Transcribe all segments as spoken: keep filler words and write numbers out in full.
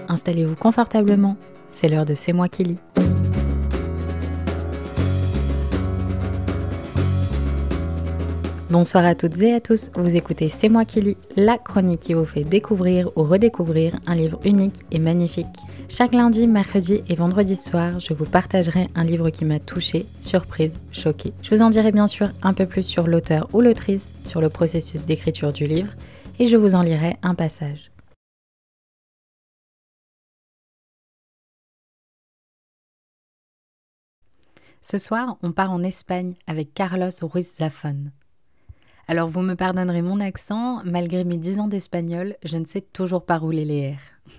installez-vous confortablement. C'est l'heure de C'est moi qui lis. Bonsoir à toutes et à tous, vous écoutez C'est moi qui lis, la chronique qui vous fait découvrir ou redécouvrir un livre unique et magnifique. Chaque lundi, mercredi et vendredi soir, je vous partagerai un livre qui m'a touchée, surprise, choquée. Je vous en dirai bien sûr un peu plus sur l'auteur ou l'autrice, sur le processus d'écriture du livre, et je vous en lirai un passage. Ce soir, on part en Espagne avec Carlos Ruiz Zafón. Alors vous me pardonnerez mon accent, malgré mes dix ans d'espagnol, je ne sais toujours pas rouler les R.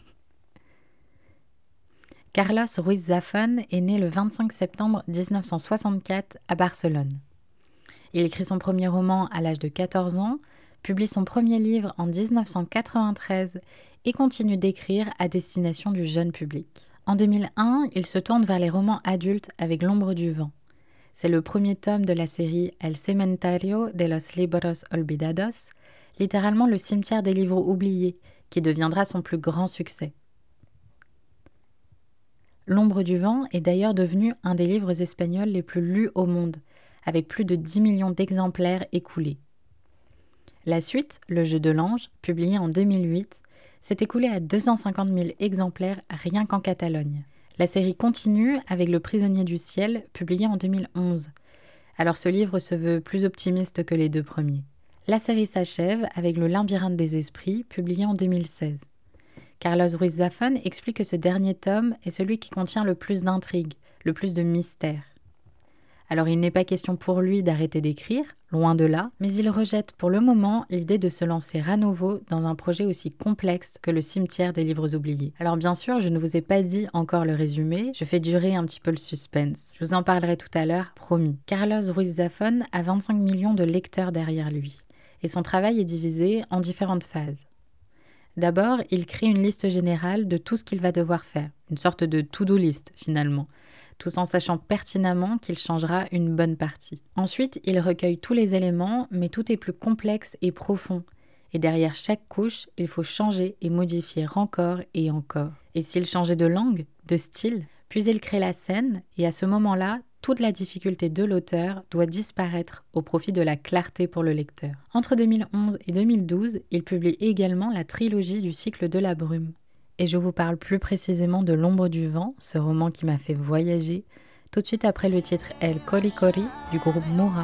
Carlos Ruiz Zafón est né le vingt-cinq septembre dix-neuf cent soixante-quatre à Barcelone. Il écrit son premier roman à l'âge de quatorze ans, publie son premier livre en dix-neuf cent quatre-vingt-treize et continue d'écrire à destination du jeune public. En deux mille un, il se tourne vers les romans adultes avec L'ombre du vent. C'est le premier tome de la série El Cementerio de los Libros Olvidados, littéralement le cimetière des livres oubliés, qui deviendra son plus grand succès. L'ombre du vent est d'ailleurs devenu un des livres espagnols les plus lus au monde, avec plus de dix millions d'exemplaires écoulés. La suite, Le jeu de l'ange, publié en deux mille huit, s'est écoulé à deux cent cinquante mille exemplaires rien qu'en Catalogne. La série continue avec Le prisonnier du ciel, publié en deux mille onze. Alors ce livre se veut plus optimiste que les deux premiers. La série s'achève avec Le labyrinthe des esprits, publié en deux mille seize. Carlos Ruiz Zafón explique que ce dernier tome est celui qui contient le plus d'intrigues, le plus de mystères. Alors il n'est pas question pour lui d'arrêter d'écrire, loin de là, mais il rejette pour le moment l'idée de se lancer à nouveau dans un projet aussi complexe que le cimetière des livres oubliés. Alors bien sûr, je ne vous ai pas dit encore le résumé, je fais durer un petit peu le suspense. Je vous en parlerai tout à l'heure, promis. Carlos Ruiz Zafón a vingt-cinq millions de lecteurs derrière lui, et son travail est divisé en différentes phases. D'abord, il crée une liste générale de tout ce qu'il va devoir faire, une sorte de to-do list finalement, tout en sachant pertinemment qu'il changera une bonne partie. Ensuite, il recueille tous les éléments, mais tout est plus complexe et profond. Et derrière chaque couche, il faut changer et modifier encore et encore. Et s'il changeait de langue, de style, puis il crée la scène, et à ce moment-là, toute la difficulté de l'auteur doit disparaître au profit de la clarté pour le lecteur. Entre deux mille onze et deux mille douze, il publie également la trilogie du cycle de la brume. Et je vous parle plus précisément de L'ombre du vent, ce roman qui m'a fait voyager, tout de suite après le titre El Cori Cori du groupe Moura.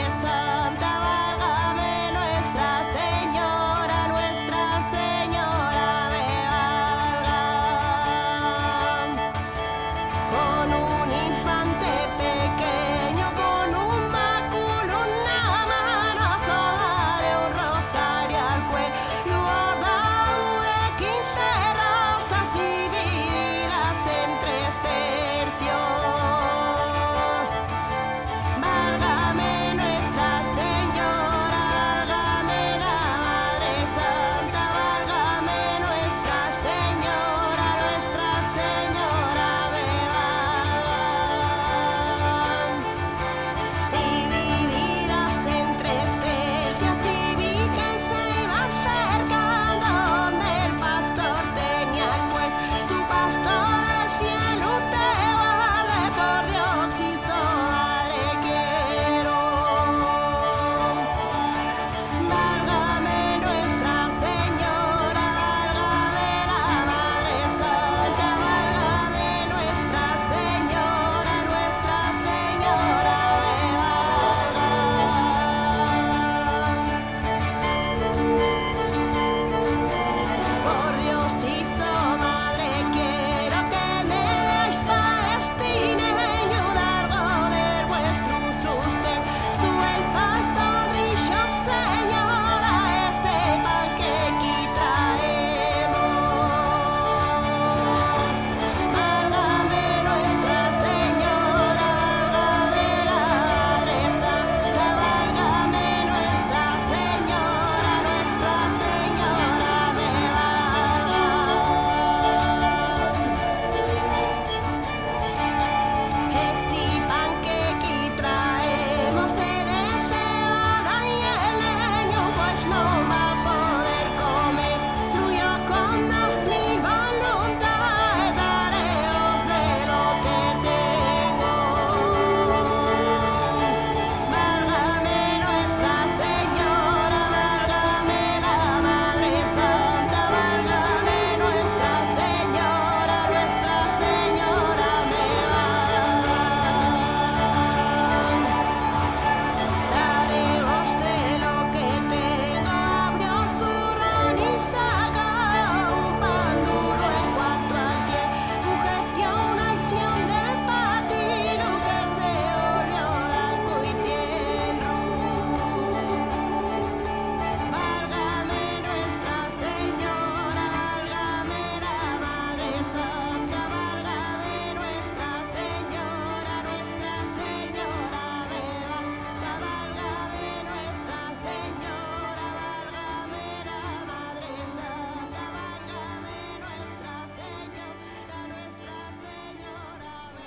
Señora, Nuestra Señora.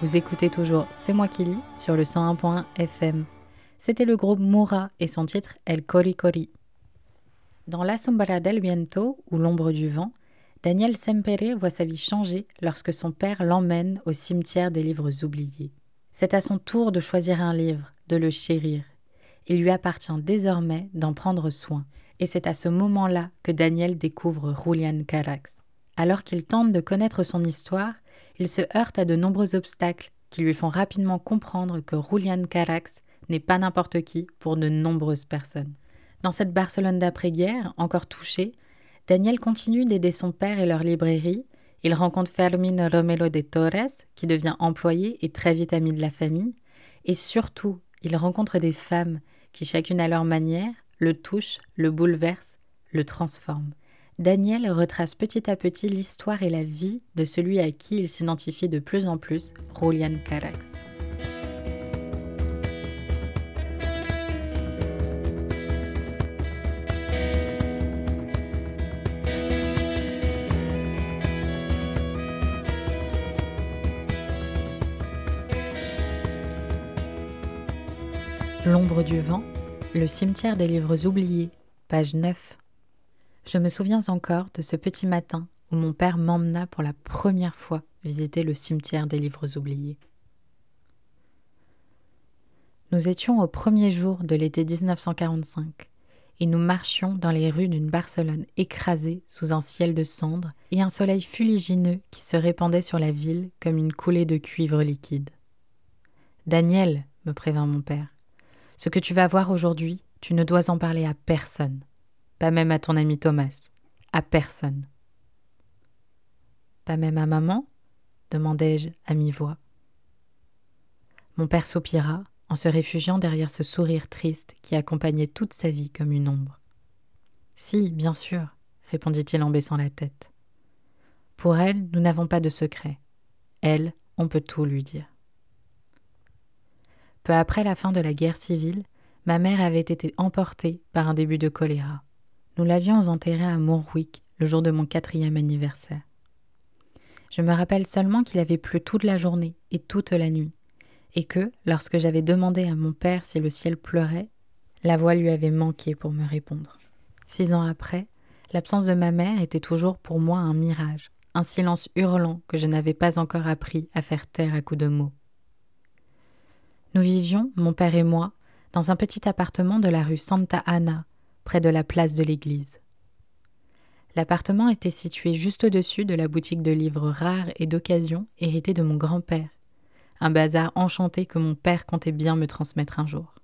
Vous écoutez toujours C'est moi qui lis sur le cent un point un F M. C'était le groupe Moura et son titre El Cori Cori. Dans La Sombra del Viento, ou L'ombre du vent, Daniel Sempere voit sa vie changer lorsque son père l'emmène au cimetière des livres oubliés. C'est à son tour de choisir un livre, de le chérir. Il lui appartient désormais d'en prendre soin. Et c'est à ce moment-là que Daniel découvre Julián Carax. Alors qu'il tente de connaître son histoire, il se heurte à de nombreux obstacles qui lui font rapidement comprendre que Julián Carax n'est pas n'importe qui pour de nombreuses personnes. Dans cette Barcelone d'après-guerre, encore touchée, Daniel continue d'aider son père et leur librairie. Il rencontre Fermín Romero de Torres, qui devient employé et très vite ami de la famille. Et surtout, il rencontre des femmes qui, chacune à leur manière, le touchent, le bouleversent, le transforment. Daniel retrace petit à petit l'histoire et la vie de celui à qui il s'identifie de plus en plus, Julián Carax. L'ombre du vent, le cimetière des livres oubliés, page neuf. Je me souviens encore de ce petit matin où mon père m'emmena pour la première fois visiter le cimetière des livres oubliés. Nous étions au premier jour de l'été dix-neuf cent quarante-cinq et nous marchions dans les rues d'une Barcelone écrasée sous un ciel de cendres et un soleil fuligineux qui se répandait sur la ville comme une coulée de cuivre liquide. « Daniel, me prévint mon père, ce que tu vas voir aujourd'hui, tu ne dois en parler à personne. Pas même à ton ami Thomas. À personne. »« Pas même à maman ?» demandai-je à mi-voix. Mon père soupira en se réfugiant derrière ce sourire triste qui accompagnait toute sa vie comme une ombre. « Si, bien sûr, » répondit-il en baissant la tête. « Pour elle, nous n'avons pas de secret. Elle, on peut tout lui dire. » Peu après la fin de la guerre civile, ma mère avait été emportée par un début de choléra. Nous l'avions enterrée à Montjuïc le jour de mon quatrième anniversaire. Je me rappelle seulement qu'il avait plu toute la journée et toute la nuit, et que, lorsque j'avais demandé à mon père si le ciel pleurait, la voix lui avait manqué pour me répondre. Six ans après, l'absence de ma mère était toujours pour moi un mirage, un silence hurlant que je n'avais pas encore appris à faire taire à coups de mots. Nous vivions, mon père et moi, dans un petit appartement de la rue Santa Ana, près de la place de l'église. L'appartement était situé juste au-dessus de la boutique de livres rares et d'occasion héritée de mon grand-père, un bazar enchanté que mon père comptait bien me transmettre un jour.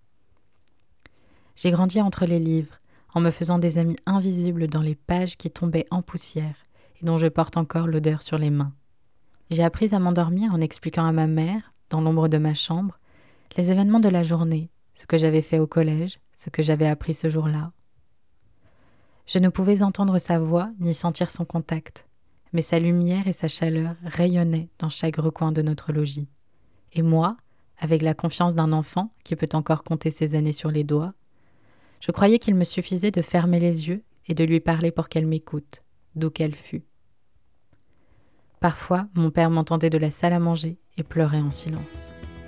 J'ai grandi entre les livres, en me faisant des amis invisibles dans les pages qui tombaient en poussière et dont je porte encore l'odeur sur les mains. J'ai appris à m'endormir en expliquant à ma mère, dans l'ombre de ma chambre, les événements de la journée, ce que j'avais fait au collège, ce que j'avais appris ce jour-là. Je ne pouvais entendre sa voix ni sentir son contact, mais sa lumière et sa chaleur rayonnaient dans chaque recoin de notre logis. Et moi, avec la confiance d'un enfant qui peut encore compter ses années sur les doigts, je croyais qu'il me suffisait de fermer les yeux et de lui parler pour qu'elle m'écoute, d'où qu'elle fût. Parfois, mon père m'entendait de la salle à manger et pleurait en silence.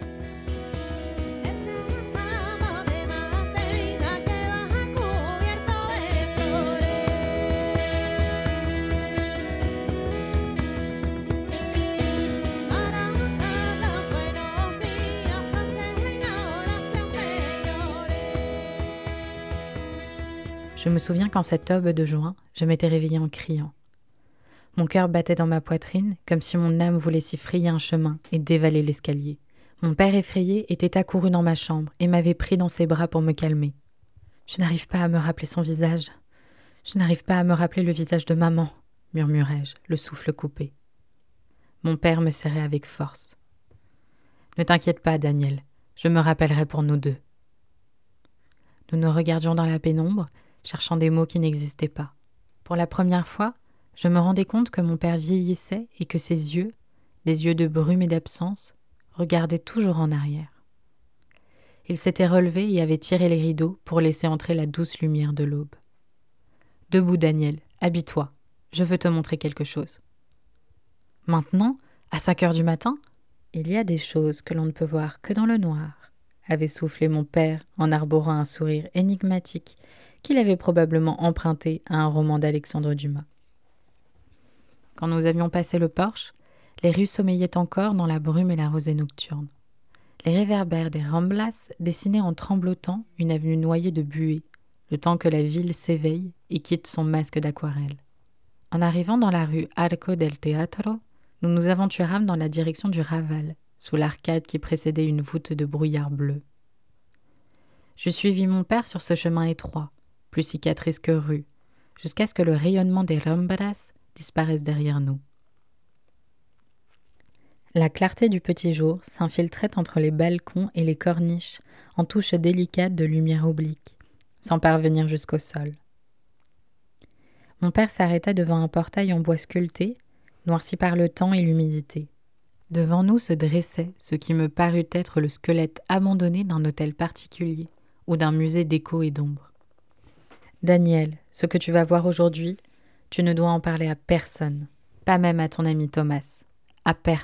Je me souviens qu'en cette aube de juin, je m'étais réveillée en criant. Mon cœur battait dans ma poitrine, comme si mon âme voulait s'y frayer un chemin et dévaler l'escalier. Mon père effrayé était accouru dans ma chambre et m'avait pris dans ses bras pour me calmer. Je n'arrive pas à me rappeler son visage. Je n'arrive pas à me rappeler le visage de maman, murmurai-je, le souffle coupé. Mon père me serrait avec force. Ne t'inquiète pas, Daniel, je me rappellerai pour nous deux. Nous nous regardions dans la pénombre, cherchant des mots qui n'existaient pas. Pour la première fois, je me rendais compte que mon père vieillissait et que ses yeux, des yeux de brume et d'absence, regardaient toujours en arrière. Il s'était relevé et avait tiré les rideaux pour laisser entrer la douce lumière de l'aube. « Debout, Daniel, habille-toi, je veux te montrer quelque chose. »« Maintenant, à cinq heures du matin ?» il y a des choses que l'on ne peut voir que dans le noir, avait soufflé mon père en arborant un sourire énigmatique qu'il avait probablement emprunté à un roman d'Alexandre Dumas. Quand nous avions passé le porche, les rues sommeillaient encore dans la brume et la rosée nocturne. Les réverbères des Ramblas dessinaient en tremblotant une avenue noyée de buée, le temps que la ville s'éveille et quitte son masque d'aquarelle. En arrivant dans la rue Arco del Teatro, nous nous aventurâmes dans la direction du Raval, sous l'arcade qui précédait une voûte de brouillard bleu. Je suivis mon père sur ce chemin étroit, plus cicatrice que rue, jusqu'à ce que le rayonnement des Ramblas disparaisse derrière nous. La clarté du petit jour s'infiltrait entre les balcons et les corniches en touches délicates de lumière oblique, sans parvenir jusqu'au sol. Mon père s'arrêta devant un portail en bois sculpté, noirci par le temps et l'humidité. Devant nous se dressait ce qui me parut être le squelette abandonné d'un hôtel particulier ou d'un musée d'écho et d'ombre. « Daniel, ce que tu vas voir aujourd'hui, tu ne dois en parler à personne, pas même à ton ami Thomas. À personne. »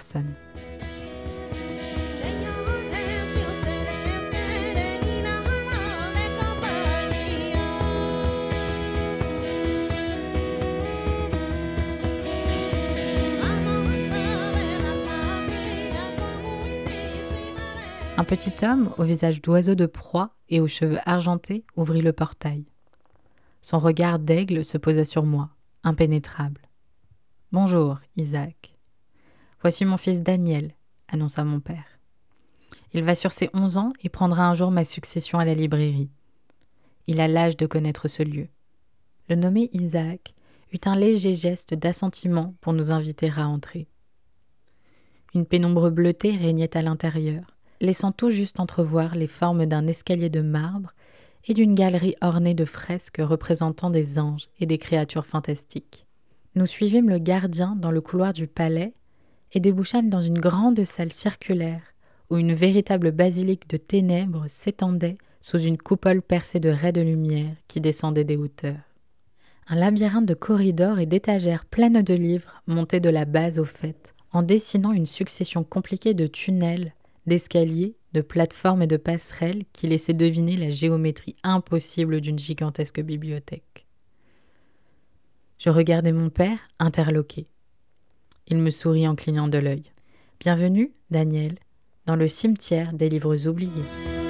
Un petit homme, au visage d'oiseau de proie et aux cheveux argentés, ouvrit le portail. Son regard d'aigle se posa sur moi, impénétrable. « Bonjour, Isaac. Voici mon fils Daniel, » annonça mon père. « Il va sur ses onze ans et prendra un jour ma succession à la librairie. Il a l'âge de connaître ce lieu. » Le nommé Isaac eut un léger geste d'assentiment pour nous inviter à entrer. Une pénombre bleutée régnait à l'intérieur, laissant tout juste entrevoir les formes d'un escalier de marbre et d'une galerie ornée de fresques représentant des anges et des créatures fantastiques. Nous suivîmes le gardien dans le couloir du palais et débouchâmes dans une grande salle circulaire où une véritable basilique de ténèbres s'étendait sous une coupole percée de raies de lumière qui descendaient des hauteurs. Un labyrinthe de corridors et d'étagères pleines de livres montait de la base au faîte, en dessinant une succession compliquée de tunnels, d'escaliers, de plateformes et de passerelles qui laissaient deviner la géométrie impossible d'une gigantesque bibliothèque. Je regardais mon père, interloqué. Il me sourit en clignant de l'œil. « Bienvenue, Daniel, dans le cimetière des livres oubliés. »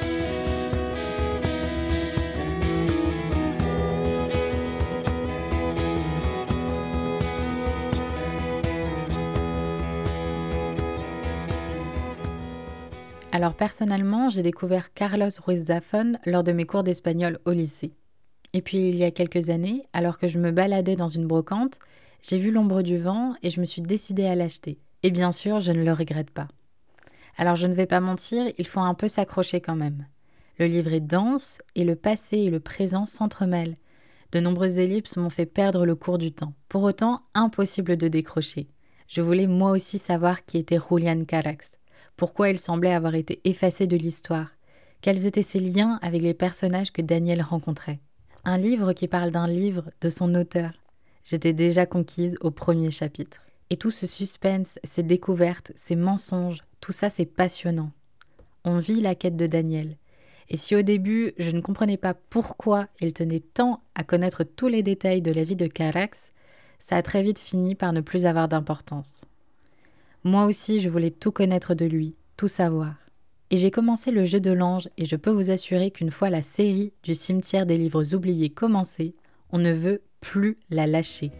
Alors personnellement, j'ai découvert Carlos Ruiz Zafón lors de mes cours d'espagnol au lycée. Et puis il y a quelques années, alors que je me baladais dans une brocante, j'ai vu L'ombre du vent et je me suis décidée à l'acheter. Et bien sûr, je ne le regrette pas. Alors je ne vais pas mentir, il faut un peu s'accrocher quand même. Le livre est dense et le passé et le présent s'entremêlent. De nombreuses ellipses m'ont fait perdre le cours du temps. Pour autant, impossible de décrocher. Je voulais moi aussi savoir qui était Julián Carax. Pourquoi il semblait avoir été effacé de l'histoire? Quels étaient ses liens avec les personnages que Daniel rencontrait? Un livre qui parle d'un livre, de son auteur. J'étais déjà conquise au premier chapitre. Et tout ce suspense, ces découvertes, ces mensonges, tout ça c'est passionnant. On vit la quête de Daniel. Et si au début, je ne comprenais pas pourquoi il tenait tant à connaître tous les détails de la vie de Carax, ça a très vite fini par ne plus avoir d'importance. Moi aussi, je voulais tout connaître de lui, tout savoir. Et j'ai commencé le jeu de l'ange et je peux vous assurer qu'une fois la série du cimetière des livres oubliés commencée, on ne veut plus la lâcher.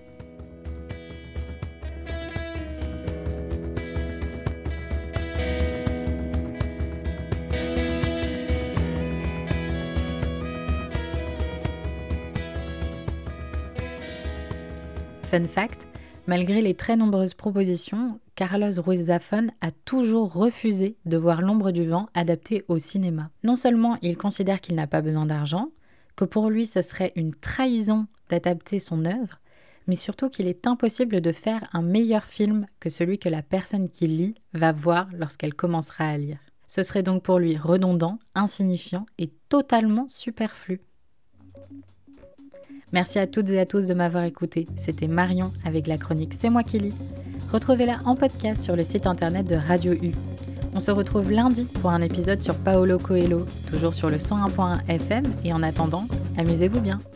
Fun fact, malgré les très nombreuses propositions, Carlos Ruiz Zafón a toujours refusé de voir L'ombre du vent adapté au cinéma. Non seulement il considère qu'il n'a pas besoin d'argent, que pour lui ce serait une trahison d'adapter son œuvre, mais surtout qu'il est impossible de faire un meilleur film que celui que la personne qui lit va voir lorsqu'elle commencera à lire. Ce serait donc pour lui redondant, insignifiant et totalement superflu. Merci à toutes et à tous de m'avoir écouté. C'était Marion avec la chronique C'est moi qui lis. Retrouvez-la en podcast sur le site internet de Radio U. On se retrouve lundi pour un épisode sur Paolo Coelho, toujours sur le cent un point un F M, et en attendant, amusez-vous bien.